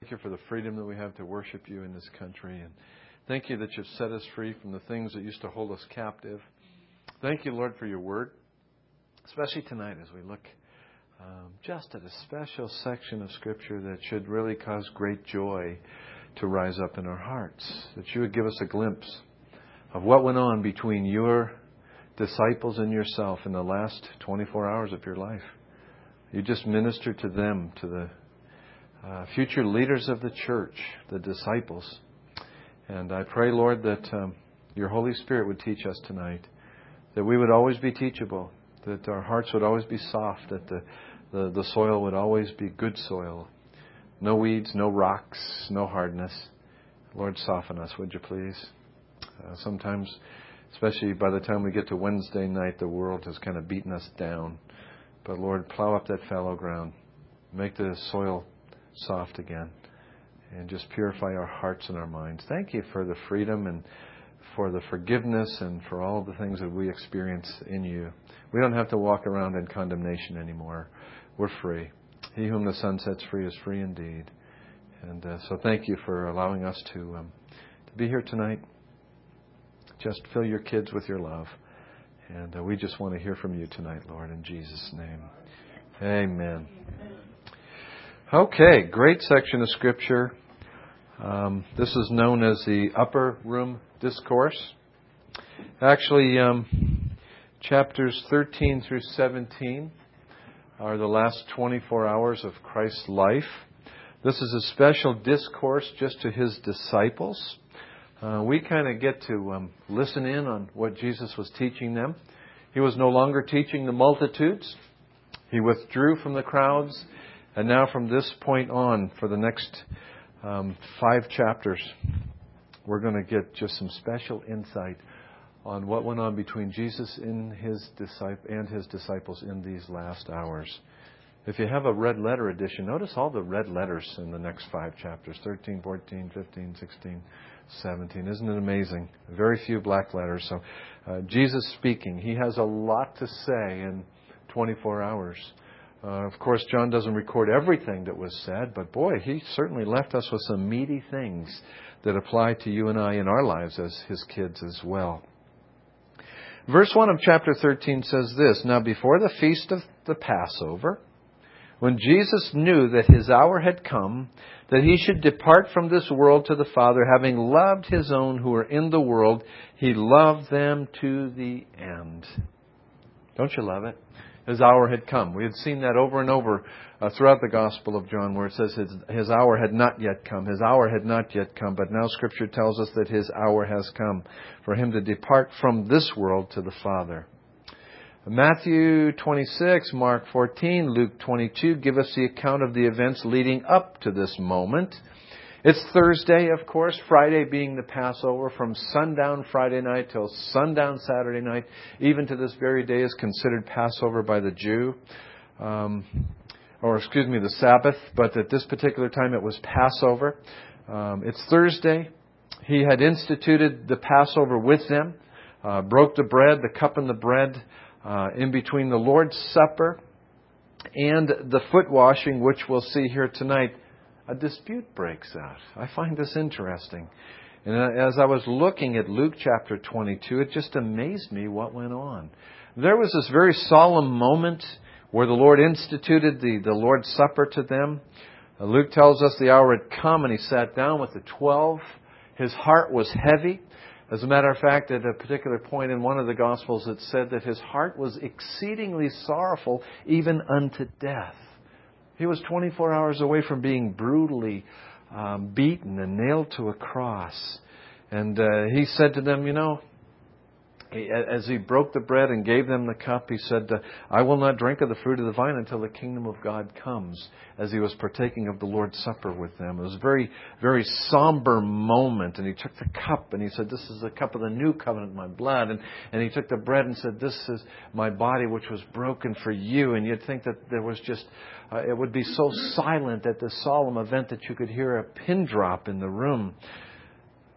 Thank you for the freedom that we have to worship you in this country. And thank you that you've set us free from the things that used to hold us captive. Thank you, Lord, for your word, especially tonight as we look just at a special section of Scripture that should really cause great joy to rise up in our hearts. That you would give us a glimpse of what went on between your disciples and yourself in the last 24 hours of your life. You just ministered to them, to the future leaders of the church, the disciples. And I pray, Lord, that your Holy Spirit would teach us tonight, that we would always be teachable, that our hearts would always be soft, that the soil would always be good soil. No weeds, no rocks, no hardness. Lord, soften us, would you please? Sometimes, especially by the time we get to Wednesday night, the world has kind of beaten us down. But Lord, plow up that fallow ground. Make the soil soft again. And just purify our hearts and our minds. Thank you for the freedom and for the forgiveness and for all the things that we experience in you. We don't have to walk around in condemnation anymore. We're free. He whom the Son sets free is free indeed. And so thank you for allowing us to be here tonight. Just fill your kids with your love. And we just want to hear from you tonight, Lord, in Jesus' name. Amen. Okay, great section of Scripture. This is known as the Upper Room Discourse. Actually, chapters 13 through 17 are the last 24 hours of Christ's life. This is a special discourse just to His disciples. We kind of get to listen in on what Jesus was teaching them. He was no longer teaching the multitudes. He withdrew from the crowds. And now from this point on, for the next 5 chapters, we're going to get just some special insight on what went on between Jesus and his disciples in these last hours. If you have a red letter edition, notice all the red letters in the next 5 chapters, 13, 14, 15, 16, 17. Isn't it amazing? Very few black letters. So Jesus speaking, He has a lot to say in 24 hours. Of course, John doesn't record everything that was said, but boy, he certainly left us with some meaty things that apply to you and I in our lives as His kids as well. Verse 1 of chapter 13 says this, "Now before the feast of the Passover, when Jesus knew that His hour had come, that He should depart from this world to the Father, having loved His own who were in the world, He loved them to the end." Don't you love it? His hour had come. We had seen that over and over throughout the Gospel of John, where it says his hour had not yet come. His hour had not yet come. But now Scripture tells us that His hour has come for Him to depart from this world to the Father. Matthew 26, Mark 14, Luke 22 give us the account of the events leading up to this moment. It's Thursday, of course, Friday being the Passover, from sundown Friday night till sundown Saturday night. Even to this very day is considered Passover by the Jew, the Sabbath. But at this particular time it was Passover. It's Thursday. He had instituted the Passover with them, broke the bread, the cup and the bread, in between the Lord's Supper and the foot washing, which we'll see here tonight. A dispute breaks out. I find this interesting. And as I was looking at Luke chapter 22, it just amazed me what went on. There was this very solemn moment where the Lord instituted the Lord's Supper to them. Luke tells us the hour had come and He sat down with the 12. His heart was heavy. As a matter of fact, at a particular point in one of the Gospels, it said that His heart was exceedingly sorrowful, even unto death. He was 24 hours away from being brutally beaten and nailed to a cross. And He said to them, as He broke the bread and gave them the cup, He said, "I will not drink of the fruit of the vine until the kingdom of God comes," as He was partaking of the Lord's Supper with them. It was a very, very somber moment. And He took the cup and He said, "This is the cup of the new covenant, my blood." And He took the bread and said, "This is my body which was broken for you." And you'd think that there was just, it would be so silent at this solemn event that you could hear a pin drop in the room.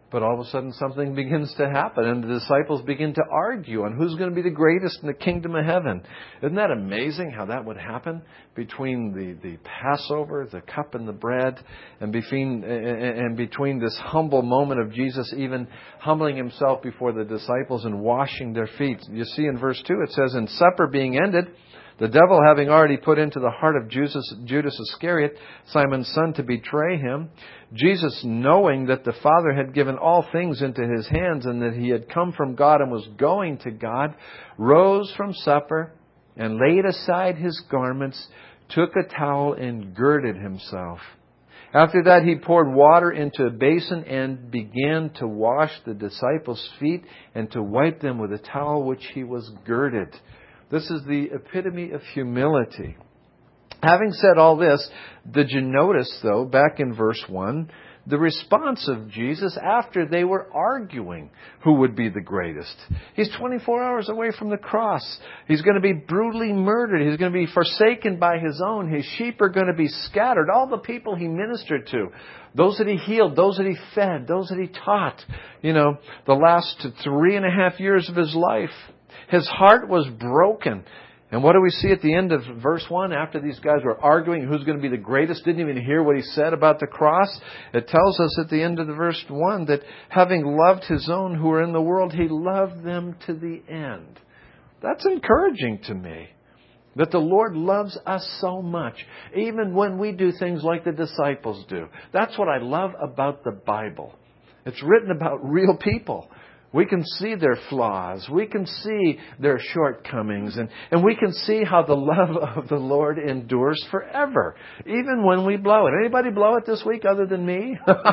But all of a sudden something begins to happen and the disciples begin to argue on who's going to be the greatest in the kingdom of heaven. Isn't that amazing how that would happen between the Passover, the cup and the bread, and between this humble moment of Jesus even humbling himself before the disciples and washing their feet. You see in verse 2 it says, "And supper being ended, the devil having already put into the heart of Judas Iscariot, Simon's son, to betray him, Jesus, knowing that the Father had given all things into his hands and that he had come from God and was going to God, rose from supper and laid aside his garments, took a towel and girded himself. After that he poured water into a basin and began to wash the disciples' feet and to wipe them with a towel which he was girded." This is the epitome of humility. Having said all this, did you notice, though, back in verse 1, the response of Jesus after they were arguing who would be the greatest? He's 24 hours away from the cross. He's going to be brutally murdered. He's going to be forsaken by his own. His sheep are going to be scattered. All the people he ministered to, those that he healed, those that he fed, those that he taught, the last 3.5 years of his life. His heart was broken. And what do we see at the end of verse 1? After these guys were arguing who's going to be the greatest, didn't even hear what he said about the cross. It tells us at the end of the verse 1 that having loved his own who are in the world, he loved them to the end. That's encouraging to me. That the Lord loves us so much, even when we do things like the disciples do. That's what I love about the Bible. It's written about real people. We can see their flaws. We can see their shortcomings. And we can see how the love of the Lord endures forever. Even when we blow it. Anybody blow it this week other than me?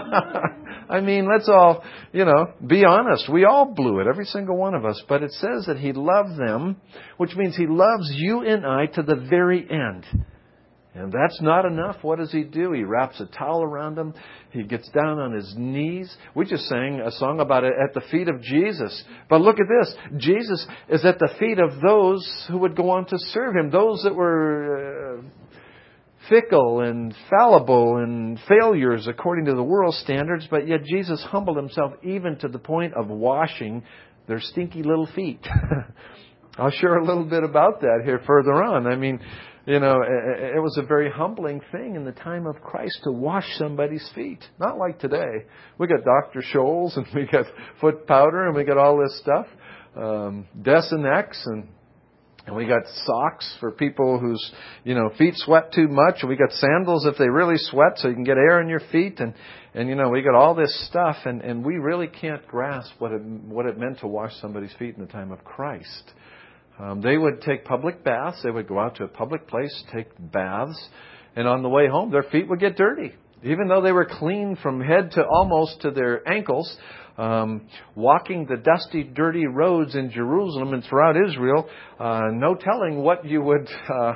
I mean, let's all, be honest. We all blew it. Every single one of us. But it says that he loved them, which means he loves you and I to the very end. And that's not enough. What does he do? He wraps a towel around him. He gets down on his knees. We just sang a song about it at the feet of Jesus. But look at this. Jesus is at the feet of those who would go on to serve him. Those that were fickle and fallible and failures according to the world's standards. But yet Jesus humbled himself even to the point of washing their stinky little feet. I'll share a little bit about that here further on. I mean, it was a very humbling thing in the time of Christ to wash somebody's feet. Not like today. We got Dr. Scholl's and we got foot powder and we got all this stuff. Desenex and we got socks for people whose, feet sweat too much. And we got sandals if they really sweat so you can get air in your feet. And we got all this stuff. And we really can't grasp what it meant to wash somebody's feet in the time of Christ. They would take public baths. They would go out to a public place, take baths, and on the way home, their feet would get dirty. Even though they were clean from head to almost to their ankles, walking the dusty, dirty roads in Jerusalem and throughout Israel, no telling what you would,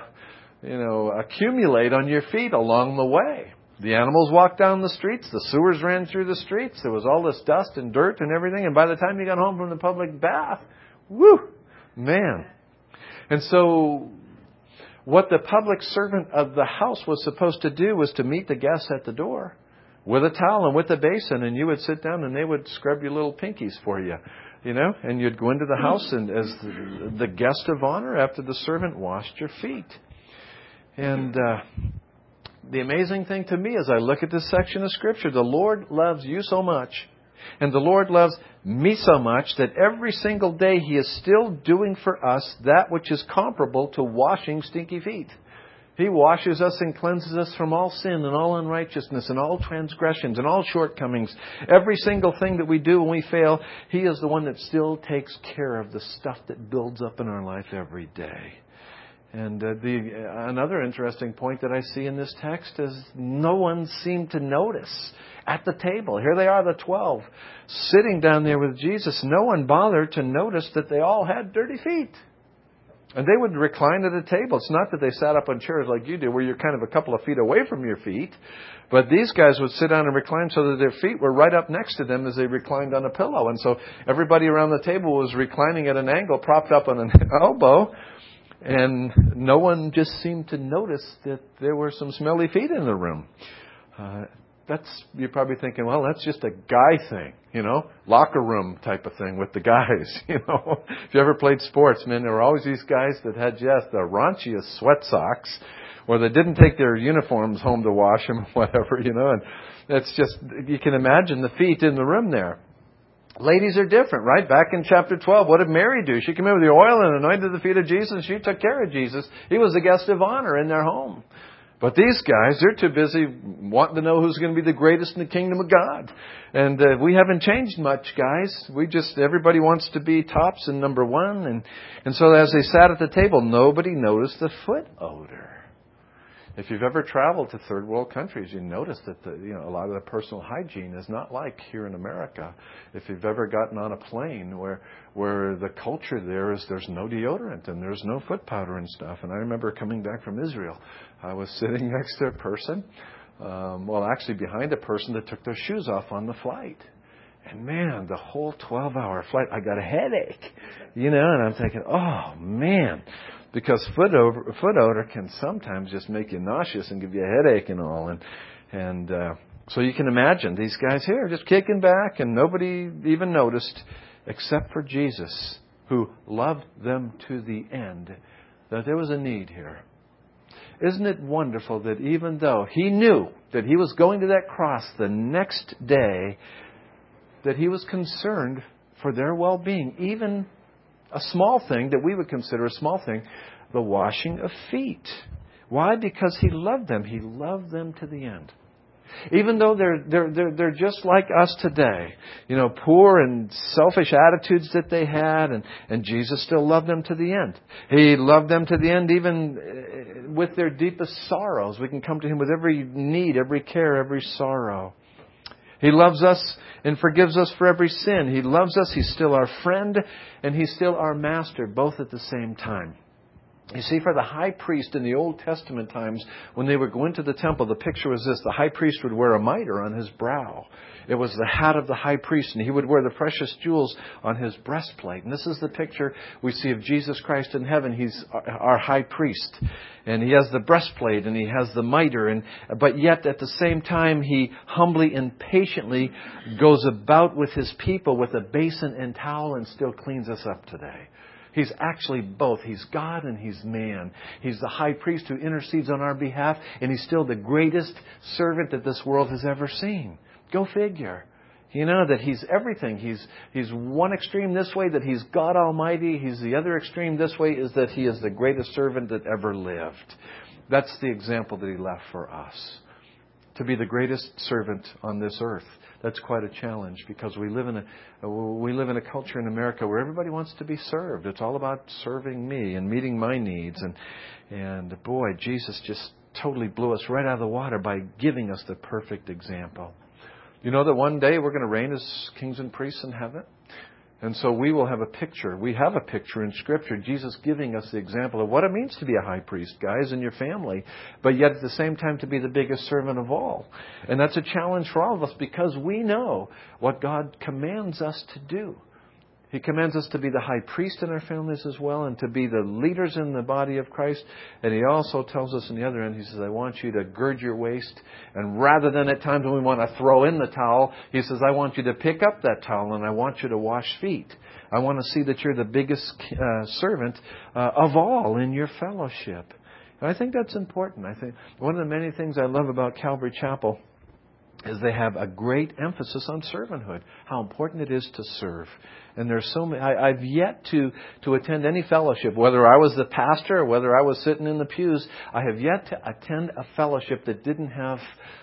accumulate on your feet along the way. The animals walked down the streets. The sewers ran through the streets. There was all this dust and dirt and everything. And by the time you got home from the public bath, man. And so what the public servant of the house was supposed to do was to meet the guests at the door with a towel and with a basin, and you would sit down and they would scrub your little pinkies for you, and you'd go into the house and as the guest of honor after the servant washed your feet. And the amazing thing to me as I look at this section of Scripture, the Lord loves you so much. And the Lord loves me so much that every single day He is still doing for us that which is comparable to washing stinky feet. He washes us and cleanses us from all sin and all unrighteousness and all transgressions and all shortcomings. Every single thing that we do when we fail, He is the one that still takes care of the stuff that builds up in our life every day. And another interesting point that I see in this text is no one seemed to notice at the table. Here they are, the 12, sitting down there with Jesus. No one bothered to notice that they all had dirty feet. And they would recline at a table. It's not that they sat up on chairs like you do, where you're kind of a couple of feet away from your feet. But these guys would sit down and recline so that their feet were right up next to them as they reclined on a pillow. And so everybody around the table was reclining at an angle, propped up on an elbow. And no one just seemed to notice that there were some smelly feet in the room. you're probably thinking, well, that's just a guy thing, locker room type of thing with the guys, If you ever played sports, man, there were always these guys that had just the raunchiest sweat socks, or they didn't take their uniforms home to wash them, whatever, and it's just, you can imagine the feet in the room there. Ladies are different, right? Back in chapter 12, what did Mary do? She came in with the oil and anointed the feet of Jesus. She took care of Jesus. He was the guest of honor in their home. But these guys, they're too busy wanting to know who's going to be the greatest in the kingdom of God. And we haven't changed much, guys. Everybody wants to be tops and number one. And so as they sat at the table, nobody noticed the foot odor. If you've ever traveled to third world countries, you notice that a lot of the personal hygiene is not like here in America. If you've ever gotten on a plane where the culture there is there's no deodorant and there's no foot powder and stuff. And I remember coming back from Israel, I was sitting next to a person, actually behind a person that took their shoes off on the flight. And man, the whole 12-hour flight, I got a headache, and I'm thinking, oh man. Because foot odor can sometimes just make you nauseous and give you a headache and all. And so you can imagine these guys here just kicking back and nobody even noticed except for Jesus, who loved them to the end, that there was a need here. Isn't it wonderful that even though He knew that He was going to that cross the next day, that He was concerned for their well-being, even a small thing that we would consider a small thing, the washing of feet. Why? Because He loved them. He loved them to the end. Even though they're just like us today, poor and selfish attitudes that they had, and Jesus still loved them to the end. He loved them to the end even with their deepest sorrows. We can come to Him with every need, every care, every sorrow. He loves us and forgives us for every sin. He loves us. He's still our friend and He's still our master, both at the same time. You see, for the high priest in the Old Testament times, when they would go into the temple, the picture was this. The high priest would wear a mitre on his brow. It was the hat of the high priest, and he would wear the precious jewels on his breastplate. And this is the picture we see of Jesus Christ in heaven. He's our high priest. And He has the breastplate, and He has the mitre. But yet, at the same time, He humbly and patiently goes about with His people with a basin and towel and still cleans us up today. He's actually both. He's God and He's man. He's the high priest who intercedes on our behalf, and He's still the greatest servant that this world has ever seen. Go figure. That He's everything. He's one extreme this way, that He's God Almighty. He's the other extreme this way, is that He is the greatest servant that ever lived. That's the example that He left for us. To be the greatest servant on this earth. That's quite a challenge, because we live in a culture in America where everybody wants to be served. It's all about serving me and meeting my needs. And boy, Jesus just totally blew us right out of the water by giving us the perfect example. You know that one day we're going to reign as kings and priests in heaven? And so we will have a picture. We have a picture in Scripture, Jesus giving us the example of what it means to be a high priest, guys, in your family, but yet at the same time to be the biggest servant of all. And that's a challenge for all of us, because we know what God commands us to do. He commands us to be the high priest in our families as well, and to be the leaders in the body of Christ. And He also tells us in the other end, He says, I want you to gird your waist. And rather than at times when we want to throw in the towel, He says, I want you to pick up that towel and I want you to wash feet. I want to see that you're the biggest servant of all in your fellowship. And I think that's important. I think one of the many things I love about Calvary Chapel is they have a great emphasis on servanthood, how important it is to serve. And there's so many. I've yet to attend any fellowship, whether I was the pastor or whether I was sitting in the pews. I have yet to attend a fellowship that didn't have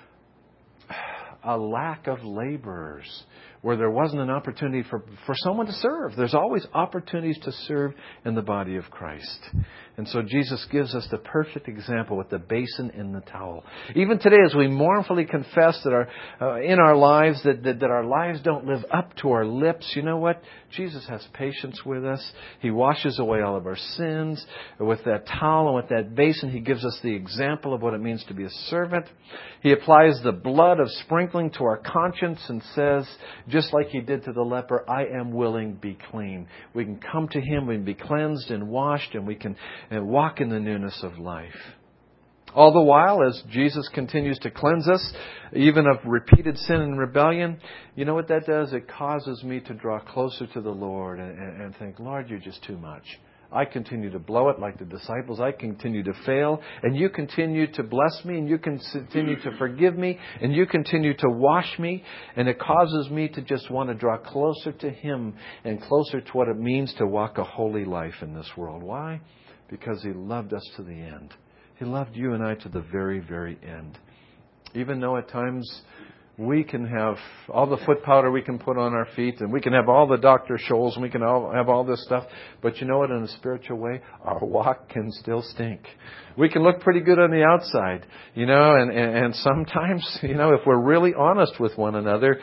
a lack of laborers, where there wasn't an opportunity for someone to serve. There's always opportunities to serve in the body of Christ. And so Jesus gives us the perfect example with the basin and the towel. Even today, as we mournfully confess that in our lives that our lives don't live up to our lips, you know what? Jesus has patience with us. He washes away all of our sins. With that towel and with that basin, He gives us the example of what it means to be a servant. He applies the blood of sprinkling to our conscience and says, just like He did to the leper, I am willing, be clean. We can come to Him, we can be cleansed and washed, and we can walk in the newness of life. All the while, as Jesus continues to cleanse us, even of repeated sin and rebellion, you know what that does? It causes me to draw closer to the Lord and think, Lord, you're just too much. I continue to blow it like the disciples. I continue to fail. And you continue to bless me. And you continue to forgive me. And you continue to wash me. And it causes me to just want to draw closer to Him and closer to what it means to walk a holy life in this world. Why? Because He loved us to the end. He loved you and I to the very, very end. Even though at times we can have all the foot powder we can put on our feet, and we can have all the Dr. Scholl's, and we can have all this stuff. But you know what? In a spiritual way, our walk can still stink. We can look pretty good on the outside, and sometimes, if we're really honest with one another,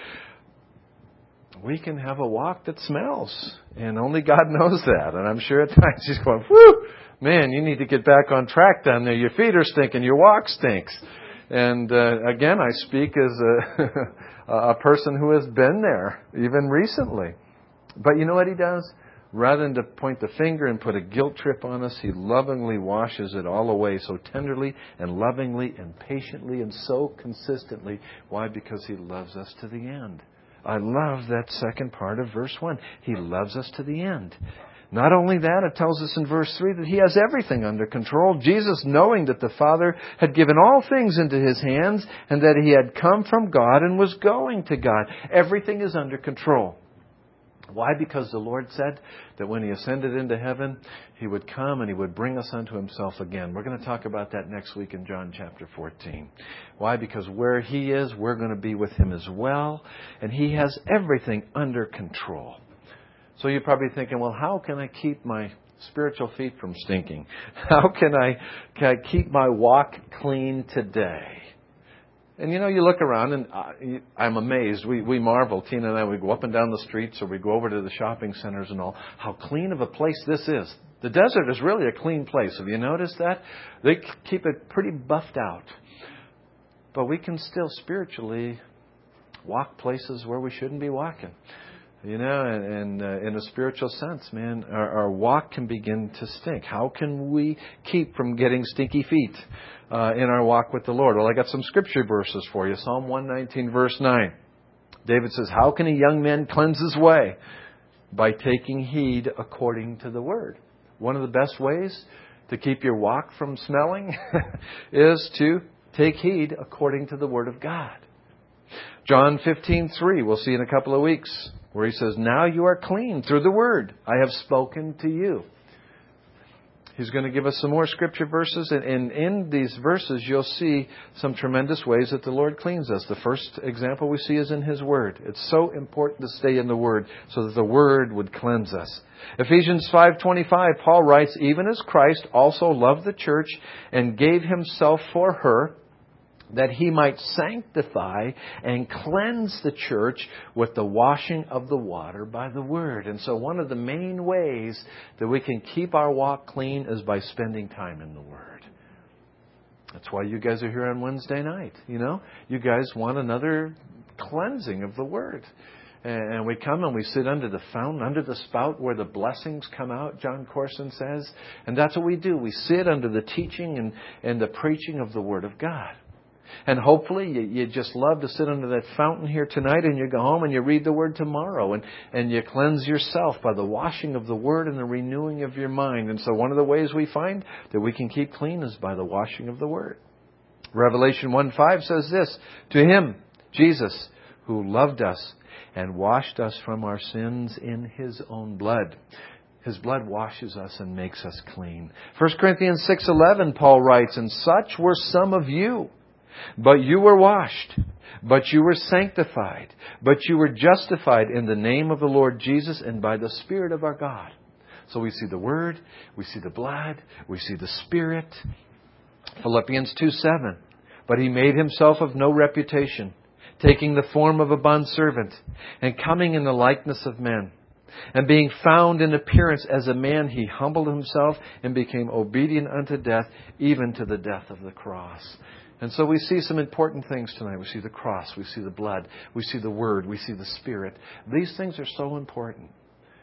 we can have a walk that smells. And only God knows that. And I'm sure at times He's going, whew, man, you need to get back on track down there. Your feet are stinking. Your walk stinks. And again, I speak as a person who has been there, even recently. But you know what He does? Rather than to point the finger and put a guilt trip on us, He lovingly washes it all away so tenderly and lovingly and patiently and so consistently. Why? Because He loves us to the end. I love that second part of verse 1. He loves us to the end. Not only that, it tells us in verse 3 that He has everything under control. Jesus, knowing that the Father had given all things into His hands and that He had come from God and was going to God. Everything is under control. Why? Because the Lord said that when He ascended into heaven, He would come and He would bring us unto Himself again. We're going to talk about that next week in John chapter 14. Why? Because where He is, we're going to be with Him as well. And He has everything under control. So you're probably thinking, well, how can I keep my spiritual feet from stinking? How can I keep my walk clean today? And you look around and I'm amazed. We marvel, Tina and I, we go up and down the streets or we go over to the shopping centers and all, how clean of a place this is. The desert is really a clean place. Have you noticed that? They keep it pretty buffed out. But we can still spiritually walk places where we shouldn't be walking. And in a spiritual sense, man, our walk can begin to stink. How can we keep from getting stinky feet in our walk with the Lord? Well, I got some scripture verses for you. Psalm 119, verse 9. David says, how can a young man cleanse his way? By taking heed according to the Word. One of the best ways to keep your walk from smelling is to take heed according to the Word of God. John 15:3, we'll see in a couple of weeks, where He says, now you are clean through the Word I have spoken to you. He's going to give us some more scripture verses. And in these verses, you'll see some tremendous ways that the Lord cleans us. The first example we see is in His Word. It's so important to stay in the Word so that the Word would cleanse us. Ephesians 5:25, Paul writes, even as Christ also loved the church and gave Himself for her, that He might sanctify and cleanse the church with the washing of the water by the Word. And so one of the main ways that we can keep our walk clean is by spending time in the Word. That's why you guys are here on Wednesday night. You guys want another cleansing of the Word. And we come and we sit under the fountain, under the spout where the blessings come out, John Corson says. And that's what we do. We sit under the teaching and the preaching of the Word of God. And hopefully you just love to sit under that fountain here tonight and you go home and you read the Word tomorrow and you cleanse yourself by the washing of the Word and the renewing of your mind. And so one of the ways we find that we can keep clean is by the washing of the Word. Revelation 1:5 says this, to Him, Jesus, who loved us and washed us from our sins in His own blood. His blood washes us and makes us clean. 1 Corinthians 6:11, Paul writes, and such were some of you. But you were washed, but you were sanctified, but you were justified in the name of the Lord Jesus and by the Spirit of our God. So we see the Word, we see the blood, we see the Spirit. Philippians 2:7, but He made Himself of no reputation, taking the form of a bondservant and coming in the likeness of men. And being found in appearance as a man, He humbled Himself and became obedient unto death, even to the death of the cross. And so we see some important things tonight. We see the cross, we see the blood, we see the Word, we see the Spirit. These things are so important.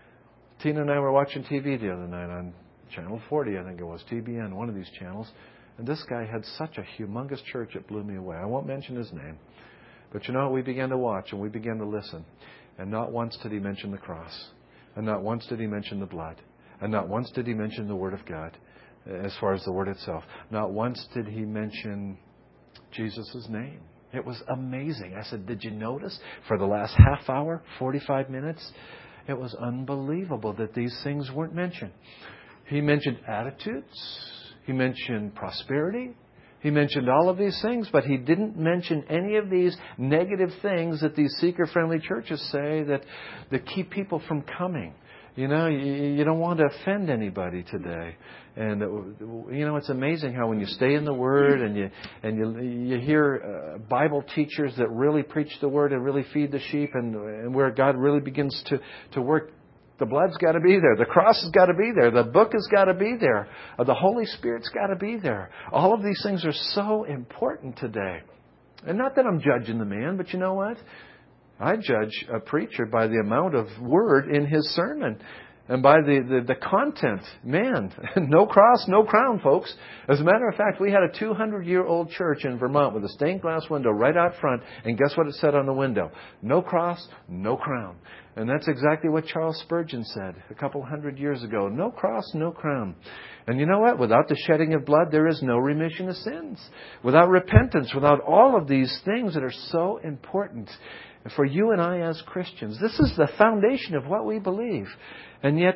Tina and I were watching TV the other night on Channel 40, I think it was, TBN, one of these channels. And this guy had such a humongous church, it blew me away. I won't mention his name. But you know, we began to watch and we began to listen. And not once did he mention the cross. And not once did he mention the blood. And not once did he mention the Word of God, as far as the Word itself. Not once did he mention Jesus' name. It was amazing. I said, did you notice? For the last half hour, 45 minutes, it was unbelievable that these things weren't mentioned. He mentioned attitudes. He mentioned prosperity. He mentioned all of these things, but he didn't mention any of these negative things that these seeker-friendly churches say that keep people from coming. You know, you don't want to offend anybody today. And, you know, it's amazing how when you stay in the Word and you hear Bible teachers that really preach the Word and really feed the sheep and where God really begins to work, the blood's got to be there. The cross has got to be there. The book has got to be there. The Holy Spirit's got to be there. All of these things are so important today. And not that I'm judging the man, but you know what? I judge a preacher by the amount of word in his sermon and by the content. Man, no cross, no crown, folks. As a matter of fact, we had a 200-year-old church in Vermont with a stained glass window right out front, and guess what it said on the window? No cross, no crown. And that's exactly what Charles Spurgeon said a couple hundred years ago. No cross, no crown. And you know what? Without the shedding of blood, there is no remission of sins. Without repentance, without all of these things that are so important for you and I as Christians. This is the foundation of what we believe. And yet,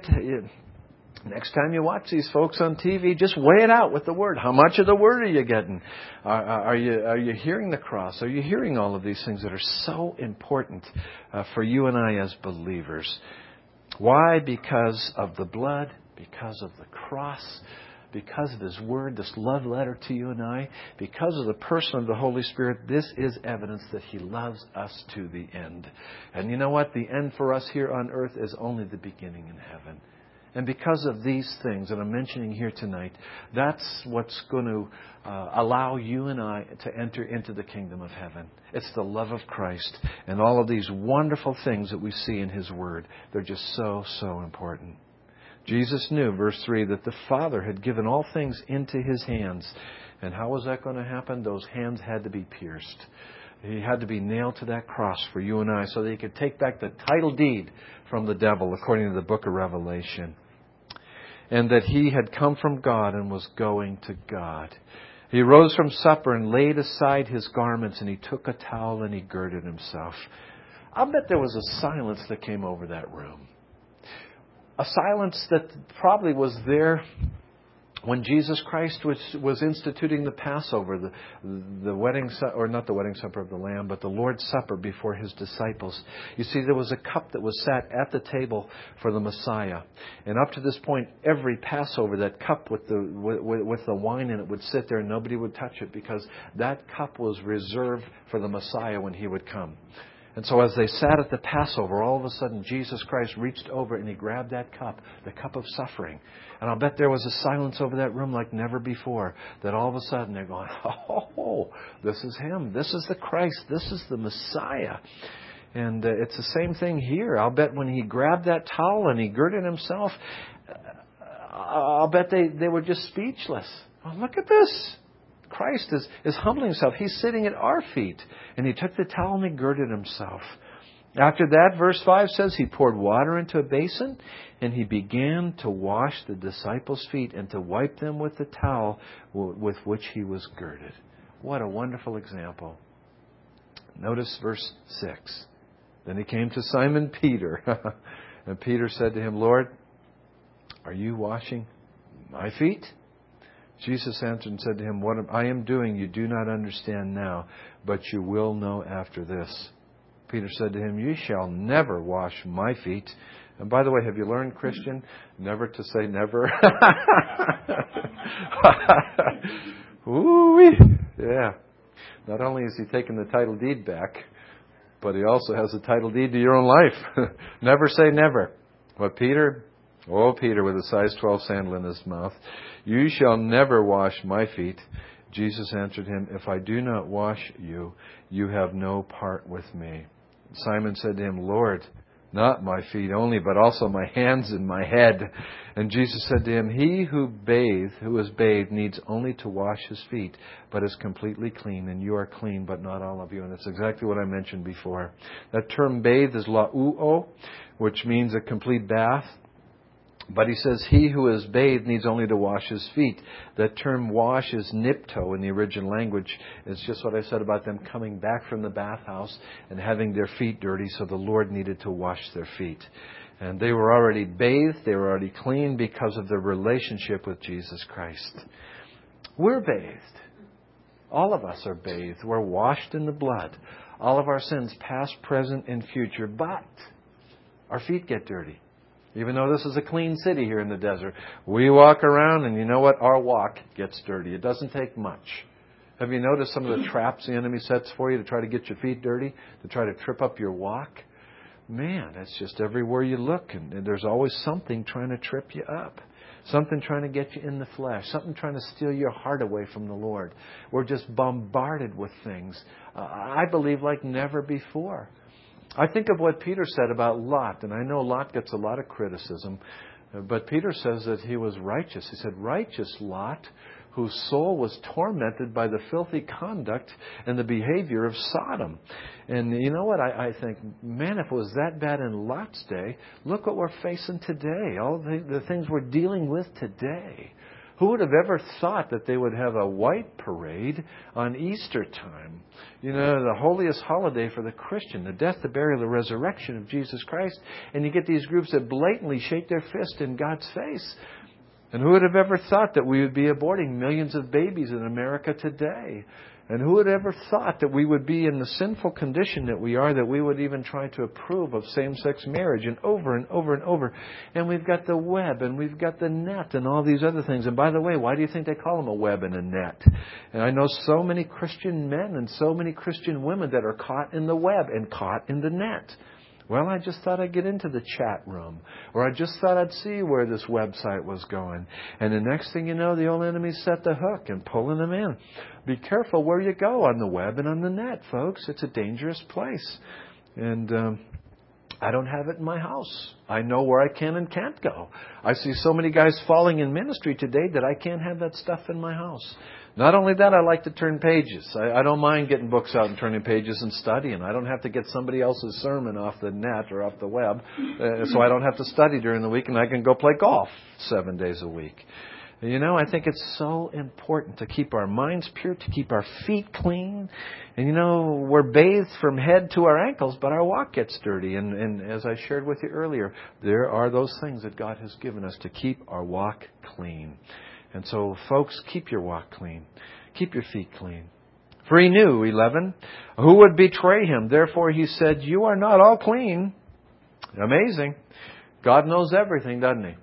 next time you watch these folks on TV, just weigh it out with the Word. How much of the Word are you getting? Are you hearing the cross? Are you hearing all of these things that are so important for you and I as believers? Why? Because of the blood, because of the cross, because of His Word, this love letter to you and I, because of the person of the Holy Spirit. This is evidence that He loves us to the end. And you know what? The end for us here on earth is only the beginning in heaven. And because of these things that I'm mentioning here tonight, that's what's going to allow you and I to enter into the kingdom of heaven. It's the love of Christ and all of these wonderful things that we see in His Word. They're just so, so important. Jesus knew, verse 3, that the Father had given all things into His hands. And how was that going to happen? Those hands had to be pierced. He had to be nailed to that cross for you and I so that He could take back the title deed from the devil, according to the book of Revelation. And that He had come from God and was going to God. He rose from supper and laid aside His garments, and He took a towel and He girded Himself. I'll bet there was a silence that came over that room. A silence that probably was there when Jesus Christ was instituting the Passover, the wedding, or not the wedding supper of the Lamb, but the Lord's Supper before His disciples. You see, there was a cup that was sat at the table for the Messiah. And up to this point, every Passover, that cup with the wine in it would sit there and nobody would touch it because that cup was reserved for the Messiah when He would come. And so as they sat at the Passover, all of a sudden Jesus Christ reached over and He grabbed that cup, the cup of suffering. And I'll bet there was a silence over that room like never before. That all of a sudden they're going, oh, this is Him. This is the Christ. This is the Messiah. And it's the same thing here. I'll bet when He grabbed that towel and He girded Himself, I'll bet they were just speechless. Oh, look at this. Christ is humbling Himself. He's sitting at our feet. And He took the towel and He girded Himself. After that, verse 5 says, He poured water into a basin and He began to wash the disciples' feet and to wipe them with the towel with which He was girded. What a wonderful example. Notice verse 6. Then He came to Simon Peter. And Peter said to Him, Lord, are you washing my feet? Jesus answered and said to him, what I am doing you do not understand now, but you will know after this. Peter said to him, you shall never wash my feet. And by the way, have you learned, Christian, never to say never? Ooh-wee. Yeah. Not only has He taken the title deed back, but He also has the title deed to your own life. Never say never. But Peter... Oh, Peter, with a size 12 sandal in his mouth, you shall never wash my feet. Jesus answered him, if I do not wash you, you have no part with me. Simon said to Him, Lord, not my feet only, but also my hands and my head. And Jesus said to him, he who is bathed, needs only to wash his feet, but is completely clean. And you are clean, but not all of you. And it's exactly what I mentioned before. That term bathe is lauo, which means a complete bath. But he says, he who is bathed needs only to wash his feet. That term wash is nipto in the original language. It's just what I said about them coming back from the bathhouse and having their feet dirty, so the Lord needed to wash their feet. And they were already bathed, they were already clean because of their relationship with Jesus Christ. We're bathed. All of us are bathed. We're washed in the blood. All of our sins, past, present, and future. But our feet get dirty. Even though this is a clean city here in the desert, we walk around and you know what? Our walk gets dirty. It doesn't take much. Have you noticed some of the traps the enemy sets for you to try to get your feet dirty, to try to trip up your walk? Man, that's just everywhere you look. And there's always something trying to trip you up. Something trying to get you in the flesh. Something trying to steal your heart away from the Lord. We're just bombarded with things, I believe, like never before. I think of what Peter said about Lot, and I know Lot gets a lot of criticism, but Peter says that he was righteous. He said, righteous Lot, whose soul was tormented by the filthy conduct and the behavior of Sodom. And you know what? I think, man, if it was that bad in Lot's day, look what we're facing today. All the things we're dealing with today. Who would have ever thought that they would have a white parade on Easter time? You know, the holiest holiday for the Christian, the death, the burial, the resurrection of Jesus Christ. And you get these groups that blatantly shake their fist in God's face. And who would have ever thought that we would be aborting millions of babies in America today? And who would ever thought that we would be in the sinful condition that we are, that we would even try to approve of same-sex marriage, and over and over and over. And we've got the web, and we've got the net, and all these other things. And by the way, why do you think they call them a web and a net? And I know so many Christian men and so many Christian women that are caught in the web and caught in the net. Well, I just thought I'd get into the chat room. Or I just thought I'd see where this website was going. And the next thing you know, the old enemy set the hook and pulling them in. Be careful where you go on the web and on the net, folks. It's a dangerous place. And I don't have it in my house. I know where I can and can't go. I see so many guys falling in ministry today that I can't have that stuff in my house. Not only that, I like to turn pages. I don't mind getting books out and turning pages and studying. I don't have to get somebody else's sermon off the net or off the web, so I don't have to study during the week, and I can go play golf 7 days a week. You know, I think it's so important to keep our minds pure, to keep our feet clean. And, you know, we're bathed from head to our ankles, but our walk gets dirty. And as I shared with you earlier, there are those things that God has given us to keep our walk clean. And so, folks, keep your walk clean. Keep your feet clean. For he knew, 11, who would betray him. Therefore, he said, you are not all clean. Amazing. God knows everything, doesn't he?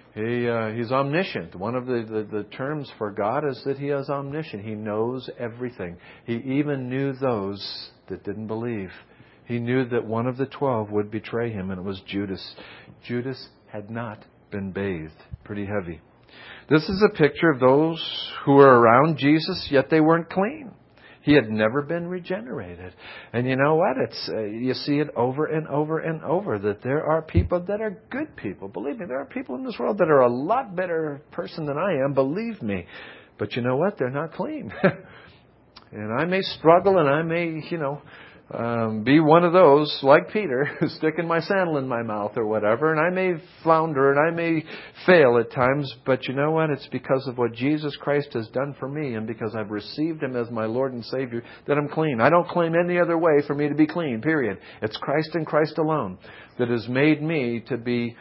He's omniscient. One of the terms for God is that he is omniscient. He knows everything. He even knew those that didn't believe. He knew that one of the 12 would betray him, and it was Judas. Judas had not been bathed. Pretty heavy. This is a picture of those who were around Jesus, yet they weren't clean. He had never been regenerated. And you know what? You see it over and over and over, that there are people that are good people. Believe me, there are people in this world that are a lot better person than I am, believe me. But you know what? They're not clean. And I may struggle, and I may, be one of those, like Peter, sticking my sandal in my mouth or whatever, and I may flounder and I may fail at times, but you know what? It's because of what Jesus Christ has done for me, and because I've received Him as my Lord and Savior, that I'm clean. I don't claim any other way for me to be clean, period. It's Christ and Christ alone that has made me to be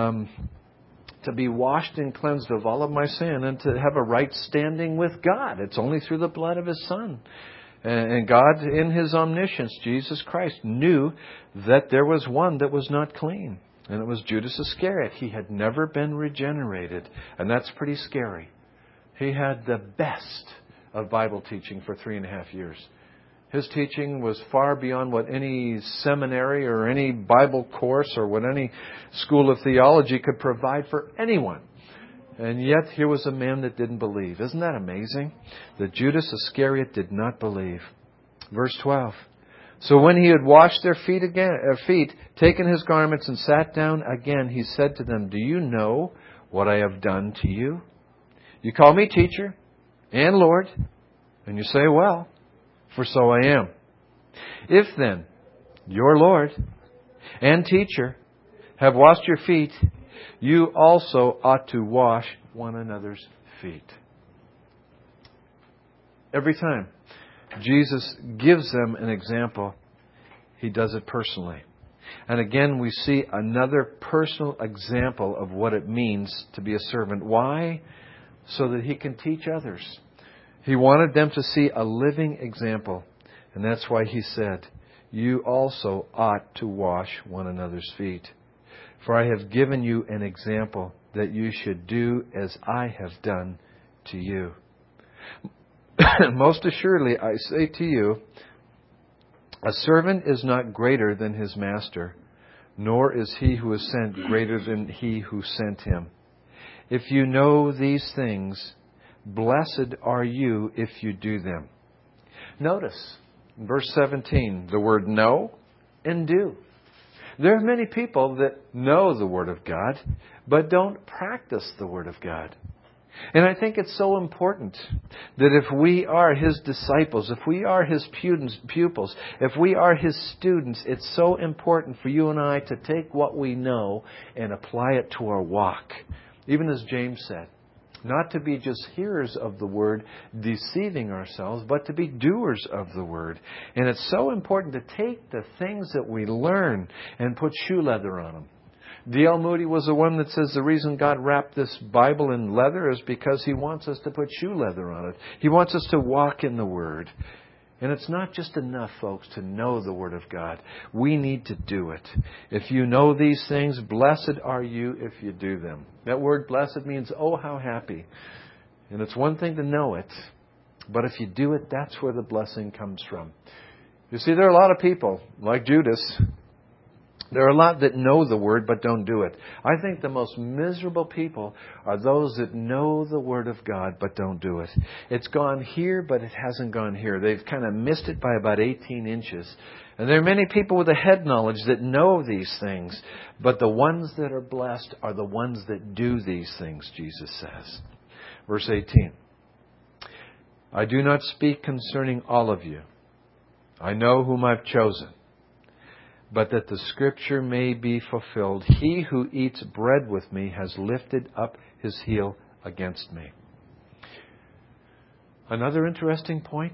washed and cleansed of all of my sin and to have a right standing with God. It's only through the blood of His Son. And God, in His omniscience, Jesus Christ, knew that there was one that was not clean. And it was Judas Iscariot. He had never been regenerated. And that's pretty scary. He had the best of Bible teaching for 3.5 years. His teaching was far beyond what any seminary or any Bible course or what any school of theology could provide for anyone. And yet, here was a man that didn't believe. Isn't that amazing? That Judas Iscariot did not believe. Verse 12. So when he had washed their feet, taken his garments and sat down again, he said to them, "Do you know what I have done to you? You call me teacher and Lord, and you say, well, for so I am. If then your Lord and teacher have washed your feet, you also ought to wash one another's feet." Every time Jesus gives them an example, He does it personally. And again, we see another personal example of what it means to be a servant. Why? So that He can teach others. He wanted them to see a living example. And that's why He said, "You also ought to wash one another's feet. For I have given you an example that you should do as I have done to you. Most assuredly, I say to you, a servant is not greater than his master, nor is he who is sent greater than he who sent him. If you know these things, blessed are you if you do them." Notice, in verse 17, the word know and do. There are many people that know the Word of God, but don't practice the Word of God. And I think it's so important that if we are His disciples, if we are His pupils, if we are His students, it's so important for you and I to take what we know and apply it to our walk. Even as James said, not to be just hearers of the Word, deceiving ourselves, but to be doers of the Word. And it's so important to take the things that we learn and put shoe leather on them. D.L. Moody was the one that says the reason God wrapped this Bible in leather is because He wants us to put shoe leather on it. He wants us to walk in the Word. And it's not just enough, folks, to know the Word of God. We need to do it. If you know these things, blessed are you if you do them. That word blessed means, oh, how happy. And it's one thing to know it, but if you do it, that's where the blessing comes from. You see, there are a lot of people, like Judas. There are a lot that know the Word but don't do it. I think the most miserable people are those that know the Word of God but don't do it. It's gone here, but it hasn't gone here. They've kind of missed it by about 18 inches. And there are many people with a head knowledge that know these things, but the ones that are blessed are the ones that do these things, Jesus says. Verse 18. I do not speak concerning all of you. I know whom I've chosen. But that the Scripture may be fulfilled, he who eats bread with me has lifted up his heel against me. Another interesting point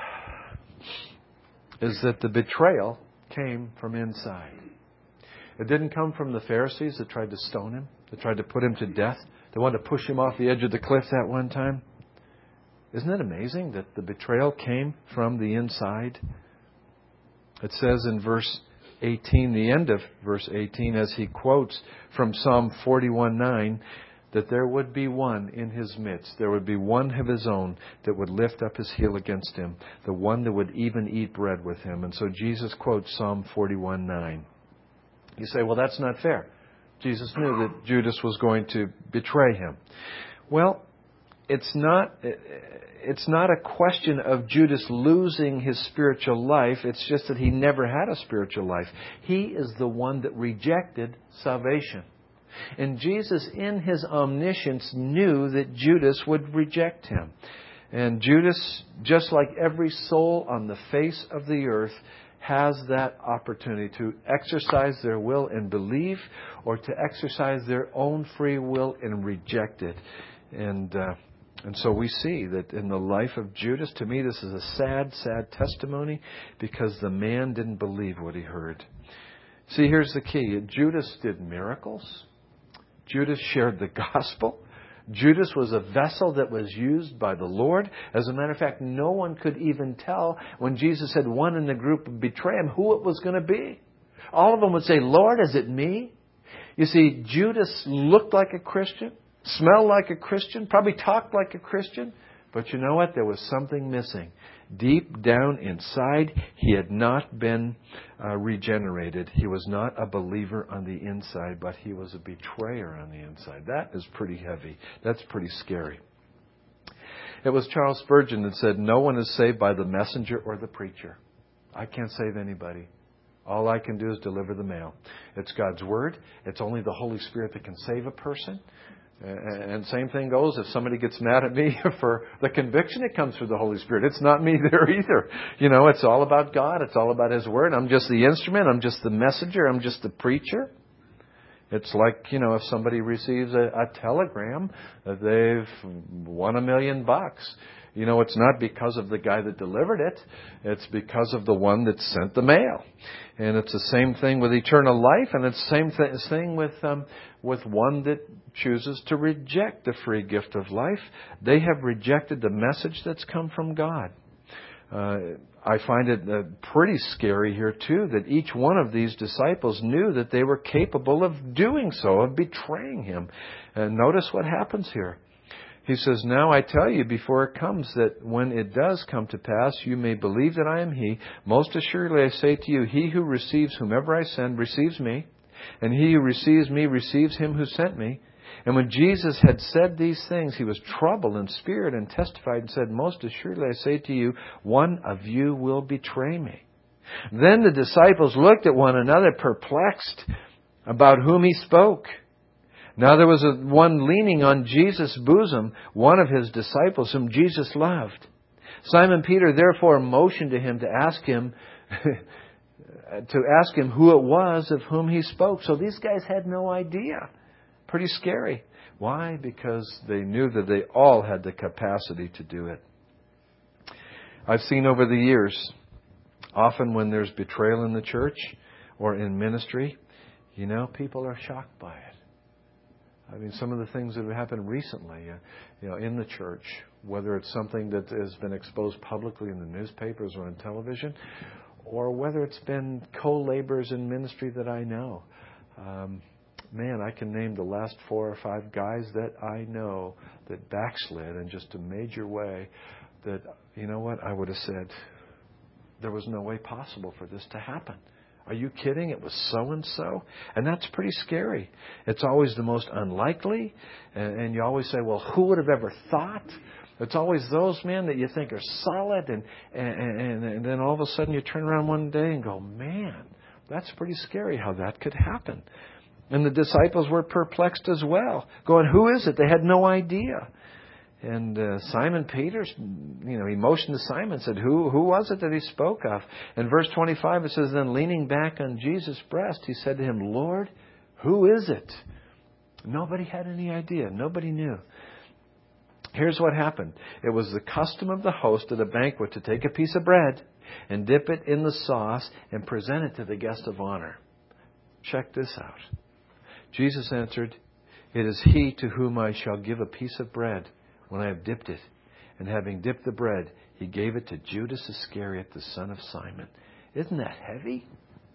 is that the betrayal came from inside. It didn't come from the Pharisees that tried to stone him, that tried to put him to death. They wanted to push him off the edge of the cliff that one time. Isn't it amazing that the betrayal came from the inside? It says in verse 18, the end of verse 18, as he quotes from Psalm 41:9, that there would be one in his midst. There would be one of his own that would lift up his heel against him, the one that would even eat bread with him. And so Jesus quotes Psalm 41:9. You say, well, that's not fair. Jesus knew that Judas was going to betray him. Well, it's not a question of Judas losing his spiritual life. It's just that he never had a spiritual life. He is the one that rejected salvation. And Jesus, in His omniscience, knew that Judas would reject Him. And Judas, just like every soul on the face of the earth, has that opportunity to exercise their will and believe, or to exercise their own free will and reject it. And so we see that in the life of Judas, to me, this is a sad, sad testimony, because the man didn't believe what he heard. See, here's the key. Judas did miracles. Judas shared the gospel. Judas was a vessel that was used by the Lord. As a matter of fact, no one could even tell when Jesus had one in the group would betray him who it was going to be. All of them would say, Lord, is it me? You see, Judas looked like a Christian, smelled like a Christian, probably talked like a Christian. But you know what? There was something missing. Deep down inside, he had not been regenerated. He was not a believer on the inside, but he was a betrayer on the inside. That is pretty heavy. That's pretty scary. It was Charles Spurgeon that said, no one is saved by the messenger or the preacher. I can't save anybody. All I can do is deliver the mail. It's God's Word. It's only the Holy Spirit that can save a person. And same thing goes if somebody gets mad at me for the conviction, it comes through the Holy Spirit. It's not me there either. It's all about God. It's all about His Word. I'm just the instrument. I'm just the messenger. I'm just the preacher. It's like, if somebody receives a telegram that they've won $1 million. It's not because of the guy that delivered it. It's because of the one that sent the mail. And it's the same thing with eternal life, and it's the same thing with one that chooses to reject the free gift of life. They have rejected the message that's come from God. I find it pretty scary here, too, that each one of these disciples knew that they were capable of doing so, of betraying Him. And notice what happens here. He says, now I tell you before it comes, that when it does come to pass, you may believe that I am He. Most assuredly I say to you, he who receives whomever I send receives me, and he who receives me receives Him who sent me. And when Jesus had said these things, He was troubled in spirit and testified and said, most assuredly I say to you, one of you will betray me. Then the disciples looked at one another, perplexed about whom He spoke. Now there was one leaning on Jesus' bosom, one of His disciples whom Jesus loved. Simon Peter therefore motioned to Him to ask Him who it was of whom He spoke. So these guys had no idea. Pretty scary. Why? Because they knew that they all had the capacity to do it. I've seen over the years, often when there's betrayal in the church or in ministry, people are shocked by it. I mean, some of the things that have happened recently, in the church, whether it's something that has been exposed publicly in the newspapers or on television, or whether it's been co-laborers in ministry that I know. I can name the last 4 or 5 guys that I know that backslid in just a major way that, I would have said, there was no way possible for this to happen. Are you kidding? It was so-and-so? And that's pretty scary. It's always the most unlikely. And you always say, well, who would have ever thought? It's always those men that you think are solid. And then all of a sudden you turn around one day and go, man, that's pretty scary how that could happen. And the disciples were perplexed as well, going, who is it? They had no idea. And Simon Peter, he motioned to Simon and said, who was it that He spoke of? In verse 25 it says, then leaning back on Jesus' breast, He said to Him, Lord, who is it? Nobody had any idea. Nobody knew. Here's what happened. It was the custom of the host at a banquet to take a piece of bread and dip it in the sauce and present it to the guest of honor. Check this out. Jesus answered, it is he to whom I shall give a piece of bread when I have dipped it. And having dipped the bread, He gave it to Judas Iscariot, the son of Simon. Isn't that heavy?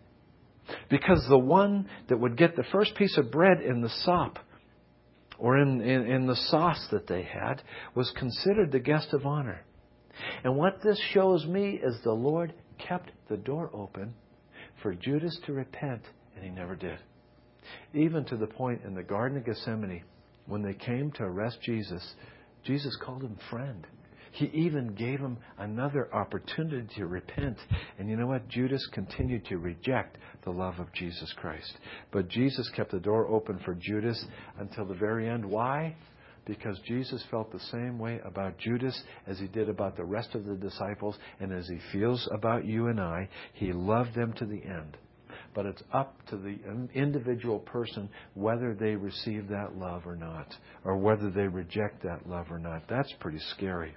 Because the one that would get the first piece of bread in the sop or in the sauce that they had was considered the guest of honor. And what this shows me is the Lord kept the door open for Judas to repent, and He never did. Even to the point in the Garden of Gethsemane, when they came to arrest Jesus, Jesus called him friend. He even gave him another opportunity to repent. And you know what? Judas continued to reject the love of Jesus Christ. But Jesus kept the door open for Judas until the very end. Why? Because Jesus felt the same way about Judas as He did about the rest of the disciples. And as He feels about you and I, He loved them to the end. But it's up to the individual person whether they receive that love or not, or whether they reject that love or not. That's pretty scary.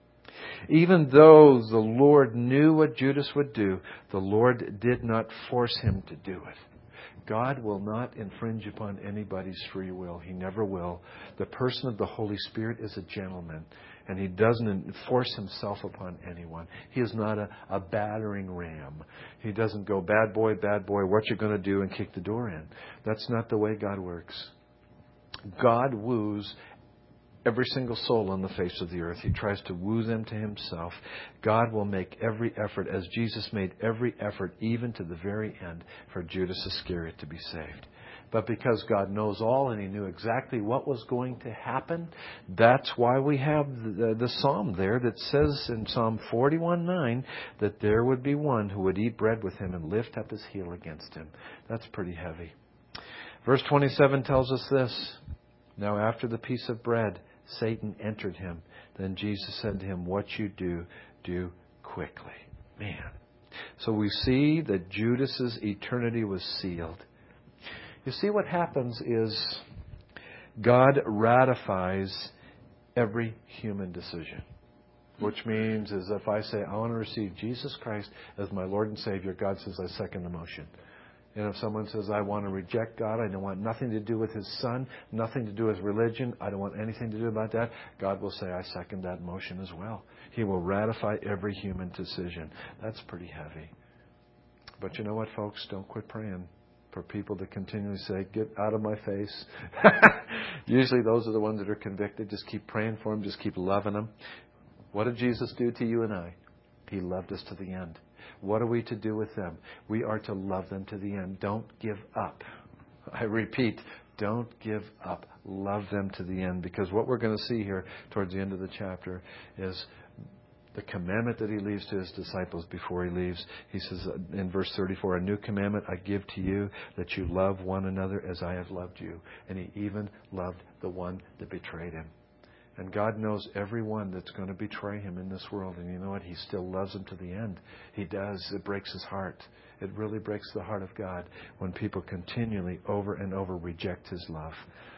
Even though the Lord knew what Judas would do, the Lord did not force him to do it. God will not infringe upon anybody's free will. He never will. The person of the Holy Spirit is a gentleman, and He doesn't force Himself upon anyone. He is not a battering ram. He doesn't go, bad boy, what you going to do, and kick the door in. That's not the way God works. God woos every single soul on the face of the earth. He tries to woo them to Himself. God will make every effort, as Jesus made every effort, even to the very end, for Judas Iscariot to be saved. But because God knows all and He knew exactly what was going to happen, that's why we have the psalm there that says in Psalm 41:9 that there would be one who would eat bread with Him and lift up his heel against Him. That's pretty heavy. Verse 27 tells us this. Now after the piece of bread, Satan entered him. Then Jesus said to him, what you do, do quickly. Man. So we see that Judas's eternity was sealed. You see, what happens is God ratifies every human decision. Which means is if I say, I want to receive Jesus Christ as my Lord and Savior, God says, I second the motion. And if someone says, I want to reject God, I don't want nothing to do with His Son, nothing to do with religion, I don't want anything to do about that, God will say, I second that motion as well. He will ratify every human decision. That's pretty heavy. But you know what, folks? Don't quit praying for people to continually say, get out of my face. Usually those are the ones that are convicted. Just keep praying for them. Just keep loving them. What did Jesus do to you and I? He loved us to the end. What are we to do with them? We are to love them to the end. Don't give up. I repeat, don't give up. Love them to the end. Because what we're going to see here towards the end of the chapter is the commandment that He leaves to His disciples before He leaves. He says in verse 34, a new commandment I give to you, that you love one another as I have loved you. And He even loved the one that betrayed Him. And God knows everyone that's going to betray Him in this world. And you know what? He still loves them to the end. He does. It breaks His heart. It really breaks the heart of God when people continually over and over reject His love.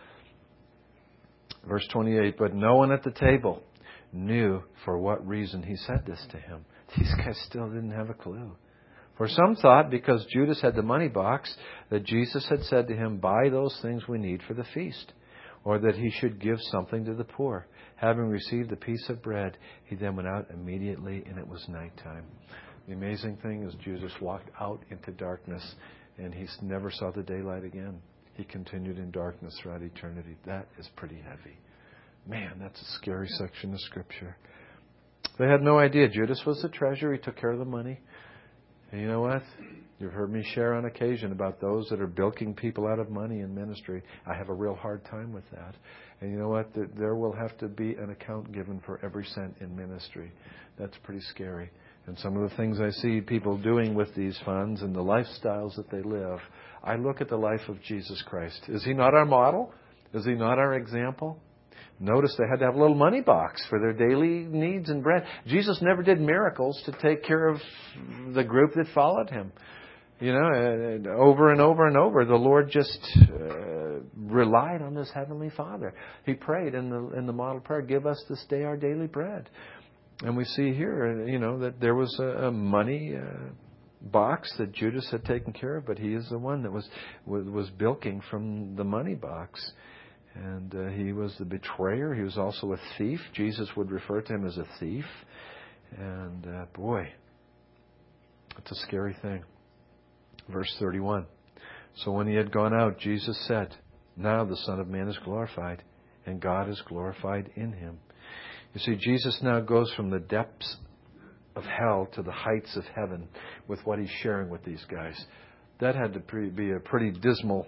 Verse 28, but no one at the table knew for what reason He said this to him. These guys still didn't have a clue. For some thought, because Judas had the money box, that Jesus had said to him, buy those things we need for the feast, or that He should give something to the poor. Having received the piece of bread, He then went out immediately, and it was nighttime. The amazing thing is Judas walked out into darkness, and he never saw the daylight again. He continued in darkness throughout eternity. That is pretty heavy. Man, that's a scary section of Scripture. They had no idea. Judas was the treasurer. He took care of the money. And you know what? You've heard me share on occasion about those that are bilking people out of money in ministry. I have a real hard time with that. And you know what? There will have to be an account given for every cent in ministry. That's pretty scary. And some of the things I see people doing with these funds and the lifestyles that they live, I look at the life of Jesus Christ. Is He not our model? Is He not our example? Notice they had to have a little money box for their daily needs and bread. Jesus never did miracles to take care of the group that followed Him. You know, over and over and over, the Lord just relied on His Heavenly Father. He prayed in the model prayer, give us this day our daily bread. And we see here, you know, that there was a money box that Judas had taken care of, but he is the one that was bilking from the money box. And he was the betrayer. He was also a thief. Jesus would refer to him as a thief. And boy, it's a scary thing. Verse 31. So when He had gone out, Jesus said, now the Son of Man is glorified, and God is glorified in Him. You see, Jesus now goes from the depths of hell to the heights of heaven with what He's sharing with these guys. That had to be a pretty dismal,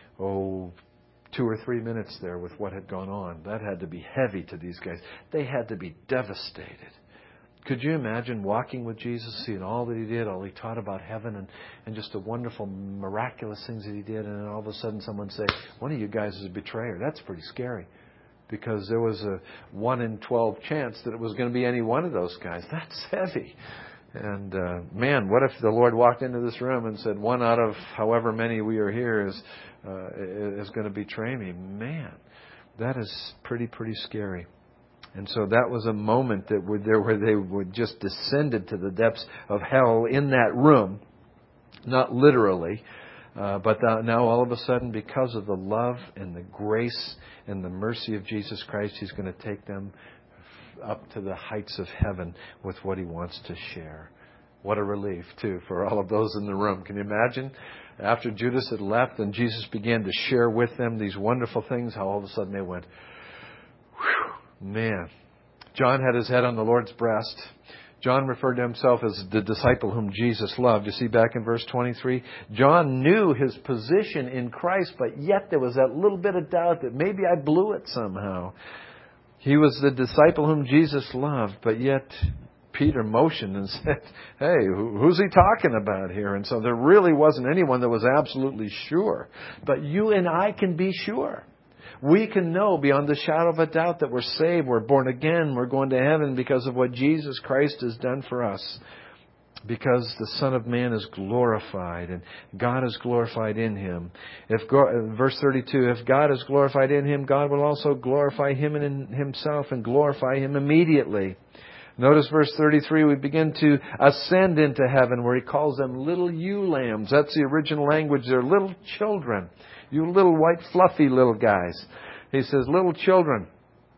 2 or 3 minutes there with what had gone on. That had to be heavy to these guys. They had to be devastated. Could you imagine walking with Jesus, seeing all that He did, all He taught about heaven, and just the wonderful, miraculous things that He did, and then all of a sudden someone say, one of you guys is a betrayer. That's pretty scary. Because there was a 1 in 12 chance that it was going to be any one of those guys. That's heavy. And man, what if the Lord walked into this room and said, one out of however many we are here is going to betray me? Man, that is pretty scary. And so that was a moment where they would just descended to the depths of hell in that room, not literally, but now all of a sudden, because of the love and the grace and the mercy of Jesus Christ, He's going to take them up to the heights of heaven with what He wants to share. What a relief, too, for all of those in the room. Can you imagine? After Judas had left and Jesus began to share with them these wonderful things, how all of a sudden they went, whew, Man, John had his head on the Lord's breast. John referred to himself as the disciple whom Jesus loved. You see back in verse 23? John knew his position in Christ, but yet there was that little bit of doubt that maybe I blew it somehow. He was the disciple whom Jesus loved, but yet Peter motioned and said, hey, who's he talking about here? And so there really wasn't anyone that was absolutely sure. But you and I can be sure. We can know beyond the shadow of a doubt that we're saved, we're born again, we're going to heaven because of what Jesus Christ has done for us. Because the Son of Man is glorified and God is glorified in Him. Verse 32, if God is glorified in Him, God will also glorify Him in Himself and glorify Him immediately. Notice verse 33, we begin to ascend into heaven where He calls them little ewe lambs. That's the original language. They're little children. You little white fluffy little guys. He says, little children,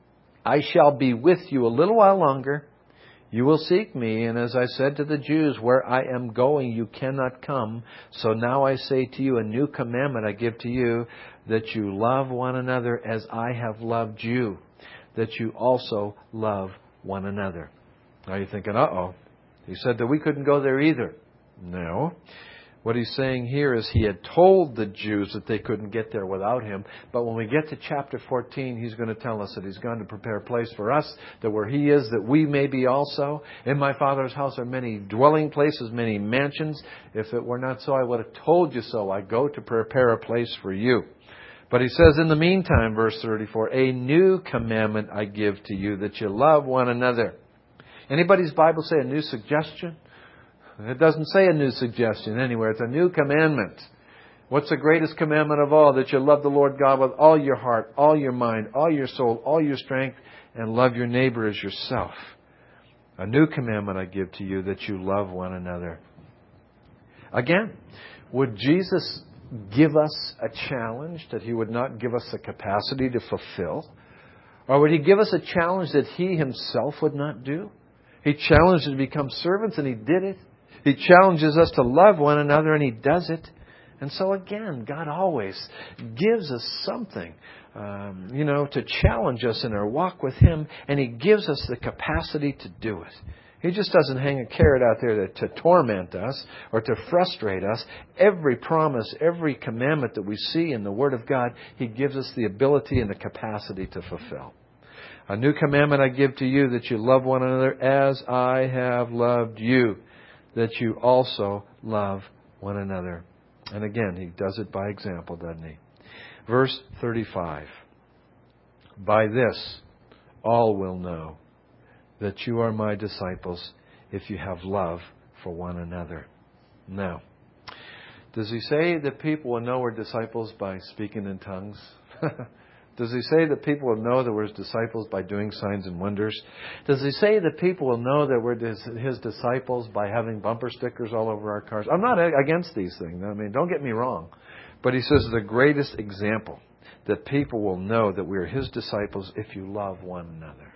I shall be with you a little while longer. You will seek me, and as I said to the Jews, where I am going you cannot come. So now I say to you, a new commandment I give to you, that you love one another as I have loved you, that you also love one another. Now you're thinking, uh-oh, he said that we couldn't go there either. No. What he's saying here is he had told the Jews that they couldn't get there without him. But when we get to chapter 14, he's going to tell us that he's going to prepare a place for us, that where he is, that we may be also. In my Father's house are many dwelling places, many mansions. If it were not so, I would have told you so. I go to prepare a place for you. But he says, in the meantime, verse 34, a new commandment I give to you, that you love one another. Anybody's Bible say a new suggestion? It doesn't say a new suggestion anywhere. It's a new commandment. What's the greatest commandment of all? That you love the Lord God with all your heart, all your mind, all your soul, all your strength, and love your neighbor as yourself. A new commandment I give to you, that you love one another. Again, would Jesus give us a challenge that He would not give us the capacity to fulfill? Or would He give us a challenge that He Himself would not do? He challenged us to become servants, and He did it. He challenges us to love one another, and He does it. And so again, God always gives us something, to challenge us in our walk with Him, and He gives us the capacity to do it. He just doesn't hang a carrot out there to torment us or to frustrate us. Every promise, every commandment that we see in the Word of God, He gives us the ability and the capacity to fulfill. A new commandment I give to you, that you love one another as I have loved you, that you also love one another. And again, He does it by example, doesn't He? Verse 35. By this, all will know that you are my disciples if you have love for one another. Now, does He say that people will know we're disciples by speaking in tongues? Does He say that people will know that we're His disciples by doing signs and wonders? Does He say that people will know that we're His disciples by having bumper stickers all over our cars? I'm not against these things. I mean, don't get me wrong. But He says the greatest example that people will know that we are His disciples if you love one another.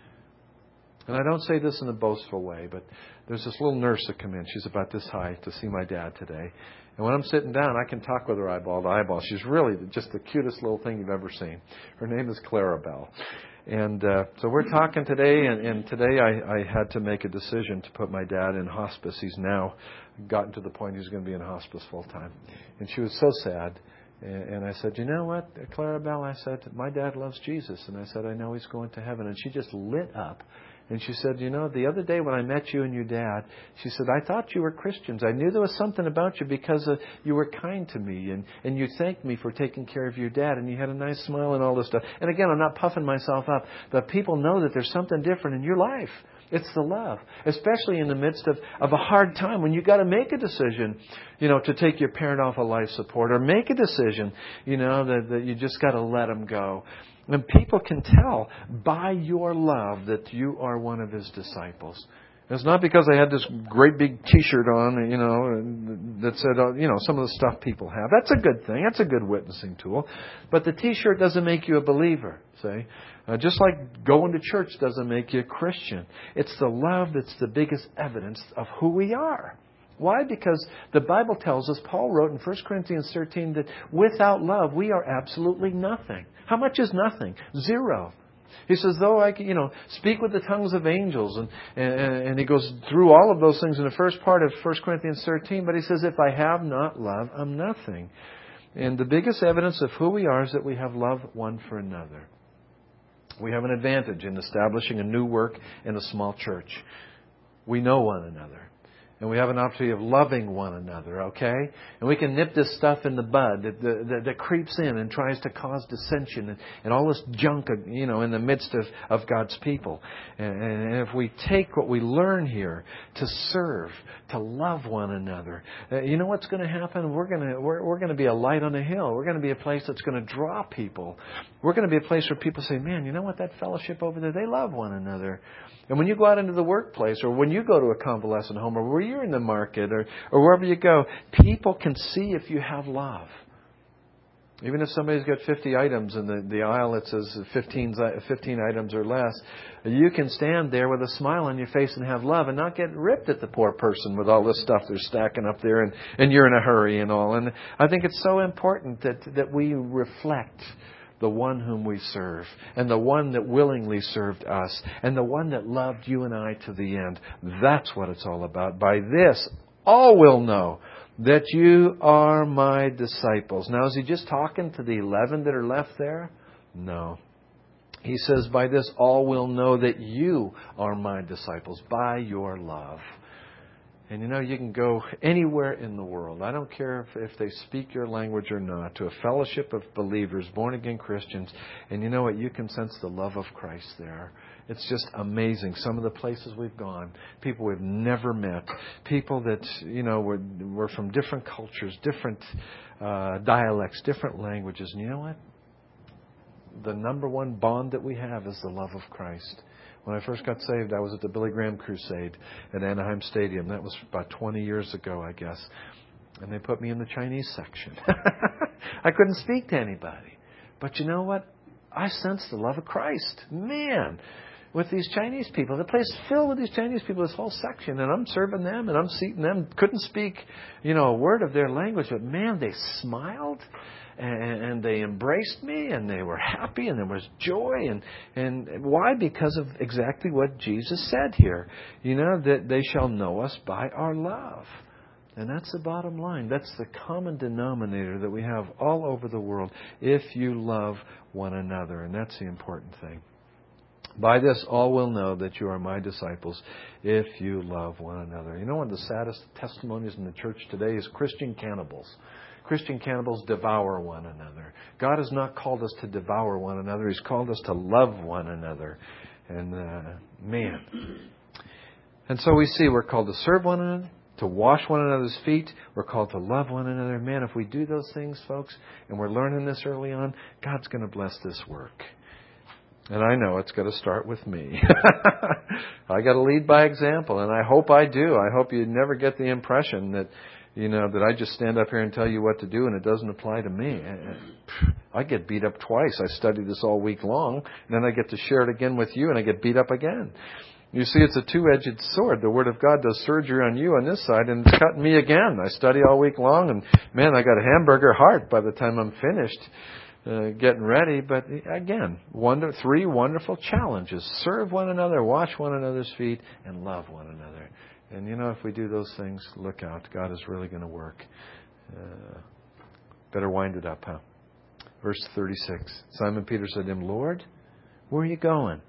And I don't say this in a boastful way, but there's this little nurse that came in. She's about this high to see my dad today. And when I'm sitting down, I can talk with her eyeball to eyeball. She's really just the cutest little thing you've ever seen. Her name is Clarabelle. And so we're talking today, and today I had to make a decision to put my dad in hospice. He's now gotten to the point he's going to be in hospice full time. And she was so sad. And I said, you know what, Clarabelle? I said, my dad loves Jesus. And I said, I know he's going to heaven. And she just lit up. And she said, the other day when I met you and your dad, she said, I thought you were Christians. I knew there was something about you because you were kind to me and you thanked me for taking care of your dad and you had a nice smile and all this stuff. And again, I'm not puffing myself up, but people know that there's something different in your life. It's the love, especially in the midst of a hard time when you got to make a decision, to take your parent off of life support, or make a decision, that you just got to let them go. And people can tell by your love that you are one of His disciples. It's not because I had this great big T-shirt on, that said, some of the stuff people have. That's a good thing. That's a good witnessing tool. But the T-shirt doesn't make you a believer, see? Just like going to church doesn't make you a Christian. It's the love that's the biggest evidence of who we are. Why? Because the Bible tells us, Paul wrote in 1 Corinthians 13, that without love we are absolutely nothing. How much is nothing? Zero. He says, though I can, speak with the tongues of angels. And he goes through all of those things in the first part of 1 Corinthians 13. But he says, if I have not love, I'm nothing. And the biggest evidence of who we are is that we have love one for another. We have an advantage in establishing a new work in a small church. We know one another. And we have an opportunity of loving one another, okay? And we can nip this stuff in the bud that creeps in and tries to cause dissension and all this junk, in the midst of God's people. And if we take what we learn here to serve, to love one another, you know what's going to happen? We're going to be a light on a hill. We're going to be a place that's going to draw people. We're going to be a place where people say, man, you know what? That fellowship over there, they love one another. And when you go out into the workplace, or when you go to a convalescent home, or where you're in the market, or wherever you go, people can see if you have love. Even if somebody's got 50 items in the aisle that says 15 items or less, you can stand there with a smile on your face and have love and not get ripped at the poor person with all this stuff they're stacking up there and you're in a hurry and all. And I think it's so important that we reflect the one whom we serve, and the one that willingly served us, and the one that loved you and I to the end. That's what it's all about. By this, all will know that you are my disciples. Now, is he just talking to the 11 that are left there? No. He says, by this, all will know that you are my disciples, by your love. And you can go anywhere in the world. I don't care if they speak your language or not, to a fellowship of believers, born-again Christians. And you know what? You can sense the love of Christ there. It's just amazing. Some of the places we've gone, people we've never met, people that, were from different cultures, different dialects, different languages. And you know what? The number one bond that we have is the love of Christ. When I first got saved, I was at the Billy Graham Crusade at Anaheim Stadium. That was about 20 years ago, I guess. And they put me in the Chinese section. I couldn't speak to anybody. But you know what? I sensed the love of Christ. Man, with these Chinese people. The place is filled with these Chinese people, this whole section. And I'm serving them and I'm seating them. Couldn't speak, a word of their language. But man, they smiled. And they embraced me, and they were happy, and there was joy. And why? Because of exactly what Jesus said here. That they shall know us by our love. And that's the bottom line. That's the common denominator that we have all over the world. If you love one another. And that's the important thing. By this all will know that you are my disciples if you love one another. One of the saddest testimonies in the church today is Christian cannibals. Christian cannibals devour one another. God has not called us to devour one another. He's called us to love one another. And man. And so we see we're called to serve one another, to wash one another's feet. We're called to love one another. Man, if we do those things, folks, and we're learning this early on, God's going to bless this work. And I know it's got to start with me. I got to lead by example, and I hope I do. I hope you never get the impression that that I just stand up here and tell you what to do and it doesn't apply to me. I get beat up twice. I study this all week long, and then I get to share it again with you, and I get beat up again. You see, it's a two-edged sword. The Word of God does surgery on you on this side, and it's cutting me again. I study all week long, and man, I got a hamburger heart by the time I'm finished getting ready. But again, three wonderful challenges. Serve one another, wash one another's feet, and love one another. And if we do those things, look out. God is really going to work. Better wind it up, huh? Verse 36. Simon Peter said to him, Lord, where are you going?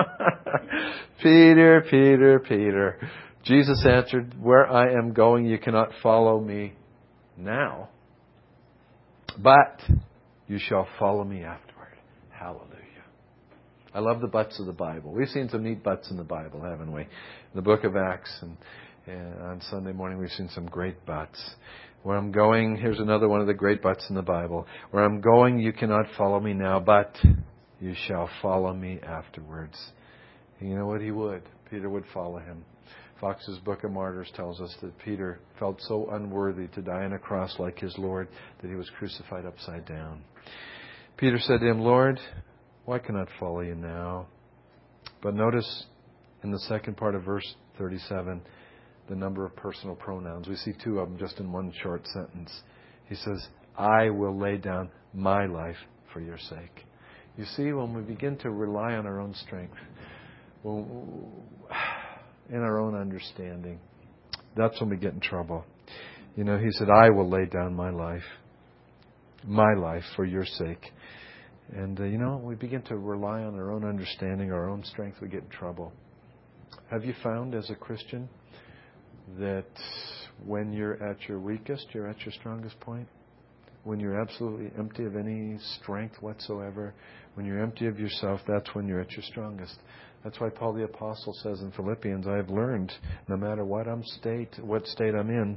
Peter, Peter, Peter. Jesus answered, where I am going, you cannot follow me now, but you shall follow me afterward. Hallelujah. I love the butts of the Bible. We've seen some neat butts in the Bible, haven't we? In the book of Acts, and on Sunday morning we've seen some great butts. Where I'm going, here's another one of the great butts in the Bible. Where I'm going, you cannot follow me now, but you shall follow me afterwards. And you know what? He would. Peter would follow him. Fox's Book of Martyrs tells us that Peter felt so unworthy to die on a cross like his Lord that he was crucified upside down. Peter said to him, Lord, why cannot follow you now? But notice in the second part of verse 37, the number of personal pronouns. We see two of them just in one short sentence. He says, I will lay down my life for your sake. You see, when we begin to rely on our own strength, in our own understanding, that's when we get in trouble. You know, He said, I will lay down my life for your sake. And, we begin to rely on our own understanding, our own strength, we get in trouble. Have you found as a Christian that when you're at your weakest, you're at your strongest point? When you're absolutely empty of any strength whatsoever, when you're empty of yourself, that's when you're at your strongest. That's why Paul the Apostle says in Philippians, I have learned, no matter what state I'm in,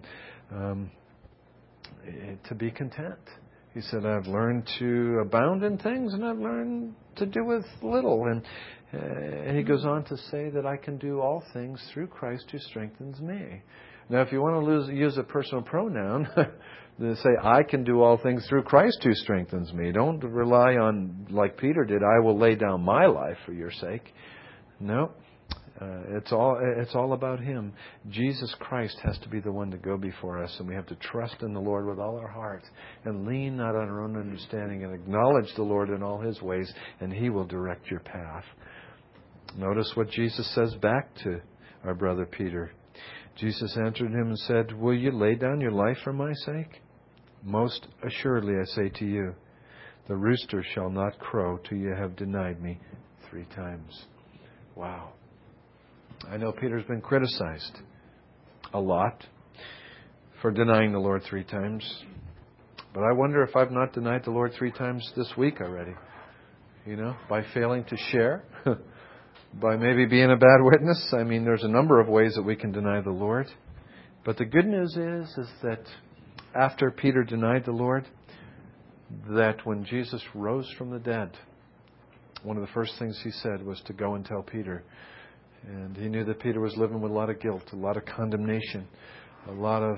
to be content. He said, I've learned to abound in things, and I've learned to do with little. And he goes on to say that I can do all things through Christ who strengthens me. Now, if you want to use a personal pronoun, to say, I can do all things through Christ who strengthens me. Don't rely on, like Peter did, I will lay down my life for your sake. No. It's all about Him. Jesus Christ has to be the one to go before us, and we have to trust in the Lord with all our heart and lean not on our own understanding and acknowledge the Lord in all His ways, and He will direct your path. Notice what Jesus says back to our brother Peter. Jesus answered him and said, will you lay down your life for my sake? Most assuredly I say to you, the rooster shall not crow till you have denied me 3 times. Wow. I know Peter's been criticized a lot for denying the Lord 3 times. But I wonder if I've not denied the Lord 3 times this week already. By failing to share, by maybe being a bad witness. I mean, there's a number of ways that we can deny the Lord. But the good news is that after Peter denied the Lord, that when Jesus rose from the dead, one of the first things He said was to go and tell Peter. And He knew that Peter was living with a lot of guilt, a lot of condemnation, a lot of,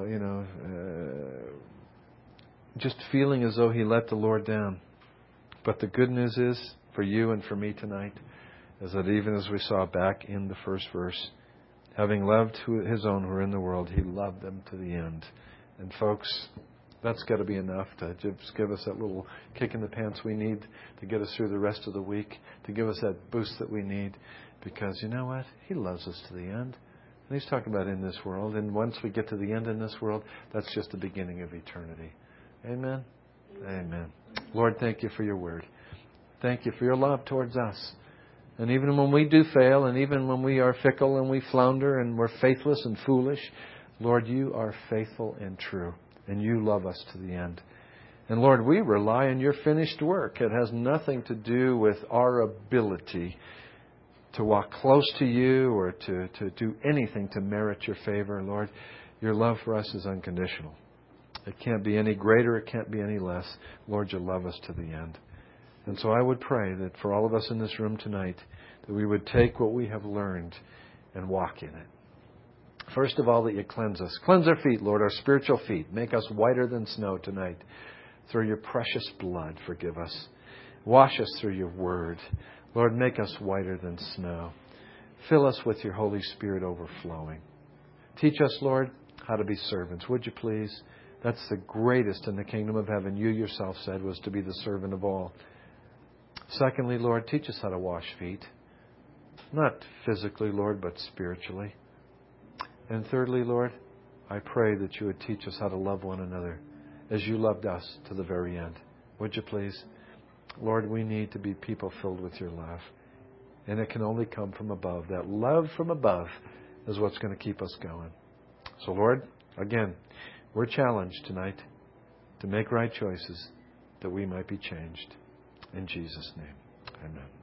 just feeling as though he let the Lord down. But the good news is, for you and for me tonight, is that even as we saw back in the first verse, having loved His own who are in the world, He loved them to the end. And folks, that's got to be enough to just give us that little kick in the pants we need to get us through the rest of the week, to give us that boost that we need. Because you know what? He loves us to the end. And He's talking about in this world. And once we get to the end in this world, that's just the beginning of eternity. Amen? Amen. Lord, thank You for Your word. Thank You for Your love towards us. And even when we do fail, and even when we are fickle and we flounder and we're faithless and foolish, Lord, You are faithful and true. And You love us to the end. And Lord, we rely on Your finished work. It has nothing to do with our ability to walk close to You or to do anything to merit Your favor. Lord, Your love for us is unconditional. It can't be any greater. It can't be any less. Lord, You love us to the end. And so I would pray that for all of us in this room tonight, that we would take what we have learned and walk in it. First of all, that You cleanse us. Cleanse our feet, Lord, our spiritual feet. Make us whiter than snow tonight. Through Your precious blood, forgive us. Wash us through Your word. Lord, make us whiter than snow. Fill us with Your Holy Spirit overflowing. Teach us, Lord, how to be servants. Would You please? That's the greatest in the kingdom of heaven. You Yourself said was to be the servant of all. Secondly, Lord, teach us how to wash feet. Not physically, Lord, but spiritually. And thirdly, Lord, I pray that You would teach us how to love one another as You loved us to the very end. Would You please? Lord, we need to be people filled with Your love. And it can only come from above. That love from above is what's going to keep us going. So, Lord, again, we're challenged tonight to make right choices that we might be changed. In Jesus' name, amen.